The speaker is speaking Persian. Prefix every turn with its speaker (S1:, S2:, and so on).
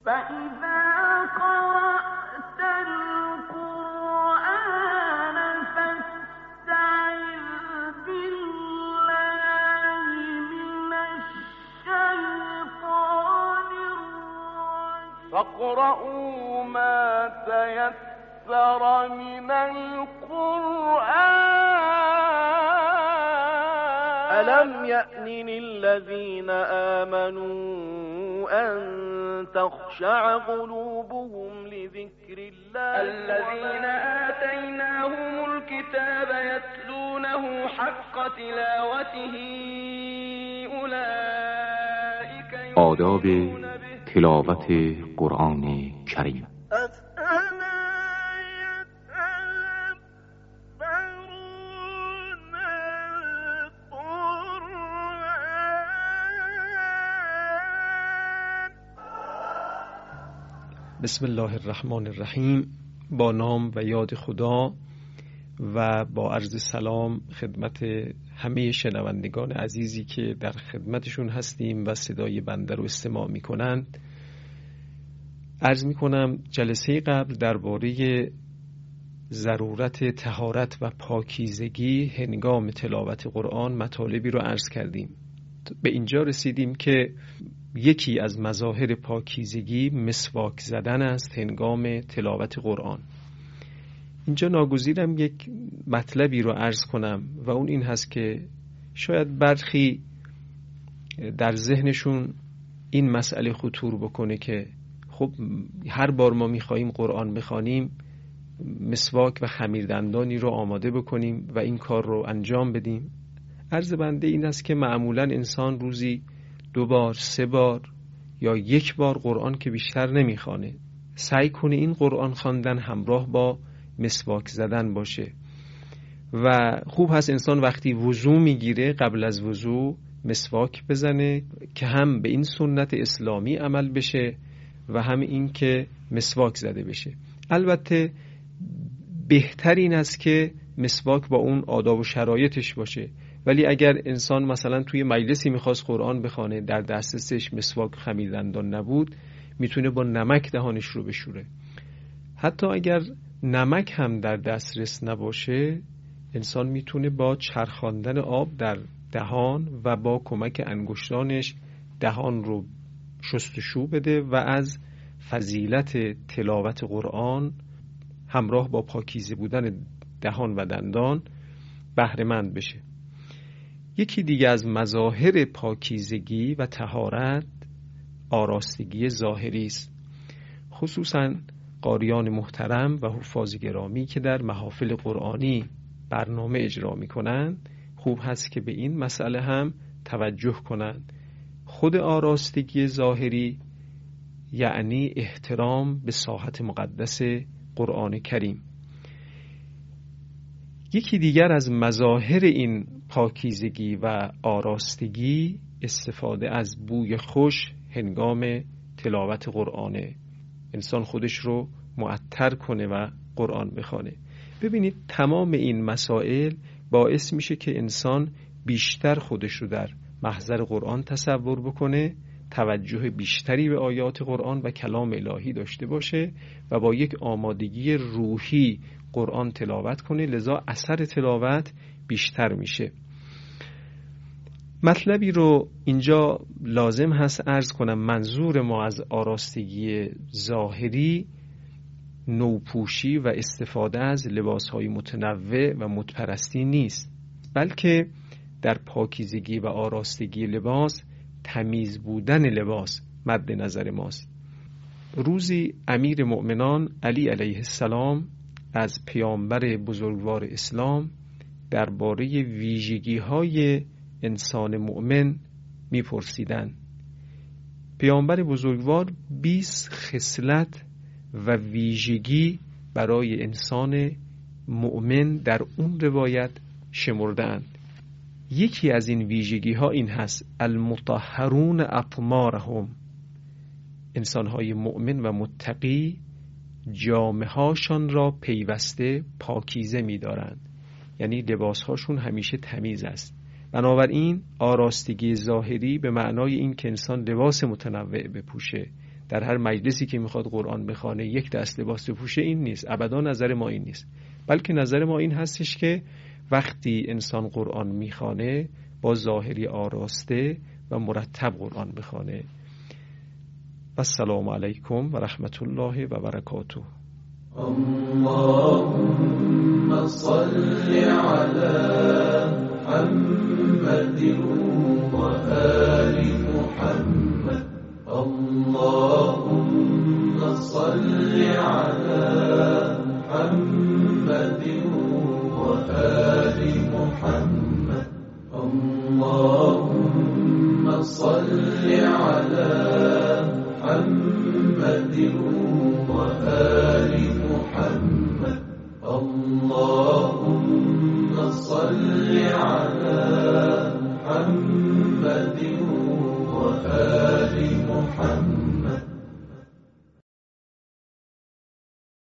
S1: فاقرؤوا ما تيسر من القرآن ألم يأن الذين آمنوا أن تخشع قلوبهم لذكر الله الذين آتيناهم الكتاب يتلونه حق تلاوته أولئك
S2: آداب تلاوت قرآن کریم.
S3: بسم الله الرحمن الرحیم. با نام و یاد خدا و با عرض سلام خدمت همه شنوندگان عزیزی که در خدمتشون هستیم و صدای بنده رو استماع میکنند. عرض میکنم جلسه قبل درباره ضرورت طهارت و پاکیزگی هنگام تلاوت قرآن مطالبی رو عرض کردیم. به اینجا رسیدیم که یکی از مظاهر پاکیزگی مسواک زدن است هنگام تلاوت قرآن. اینجا ناگزیرم یک مطلبی رو عرض کنم و اون این هست که شاید برخی در ذهنشون این مسئله خطور بکنه که خب هر بار ما میخواییم قرآن بخوانیم مسواک و خمیردندانی رو آماده بکنیم و این کار رو انجام بدیم. عرض بنده این است که معمولا انسان روزی 2 بار 3 بار یا 1 بار قرآن که بیشتر نمیخوانه، سعی کنه این قرآن خواندن همراه با مسواک زدن باشه و خوب هست انسان وقتی وضو میگیره قبل از وضو مسواک بزنه که هم به این سنت اسلامی عمل بشه و هم این که مسواک زده بشه. البته بهتر این است که مسواک با اون آداب و شرایطش باشه، ولی اگر انسان مثلا توی مجلسی میخواست قرآن بخوانه در دسترسش مسواک خمیردندان نبود میتونه با نمک دهانش رو بشوره. حتی اگر نمک هم در دسترس نباشه انسان میتونه با چرخاندن آب در دهان و با کمک انگشتانش دهان رو شستشو بده و از فضیلت تلاوت قرآن همراه با پاکیزه بودن دهان و دندان بهره مند بشه. یکی دیگه از مظاهر پاکیزگی و طهارت آراستگی ظاهری است. خصوصاً قاریان محترم و حفاظ گرامی که در محافل قرآنی برنامه اجرا می‌کنند خوب هست که به این مسئله هم توجه کنند. خود آراستگی ظاهری یعنی احترام به ساحت مقدس قرآن کریم. یکی دیگر از مظاهر این پاکیزگی و آراستگی استفاده از بوی خوش هنگام تلاوت قرآنه. انسان خودش رو معطر کنه و قرآن بخونه. ببینید تمام این مسائل باعث میشه که انسان بیشتر خودش رو در محضر قرآن تصور بکنه، توجه بیشتری به آیات قرآن و کلام الهی داشته باشه و با یک آمادگی روحی قرآن تلاوت کنه، لذا اثر تلاوت بیشتر میشه. مطلبی رو اینجا لازم هست عرض کنم. منظور ما از آراستگی ظاهری نوپوشی و استفاده از لباسهای متنوع و مدپرستی نیست، بلکه در پاکیزگی و آراستگی لباس تمیز بودن لباس مد نظر ماست. روزی امیر مؤمنان علی علیه السلام از پیامبر بزرگوار اسلام درباره ویژگی‌های انسان مؤمن می‌پرسیدند. پیامبر بزرگوار 20 خصلت و ویژگی برای انسان مؤمن در اون روایت شمردند. یکی از این ویژگی‌ها این هست: المطهرون اطمارهم، انسان‌های مؤمن و متقی جامه‌هاشان را پیوسته پاکیزه می‌دارند، یعنی لباس‌هاشون همیشه تمیز است. بنابراین آراستگی ظاهری به معنای این که انسان لباس متنوع بپوشه، در هر مجلسی که میخواد قرآن بخونه یک دست لباس بپوشه، این نیست. ابدا نظر ما این نیست، بلکه نظر ما این هستش که وقتی انسان قرآن میخونه با ظاهری آراسته و مرتب قرآن بخونه. و السلام علیکم و رحمت الله و برکاته.
S4: اللهم صل على محمد و آل محمد. اللهم صل على محمد و آل محمد. اللهم صل على محمد و آل محمد. اللهم صل على محمد و آل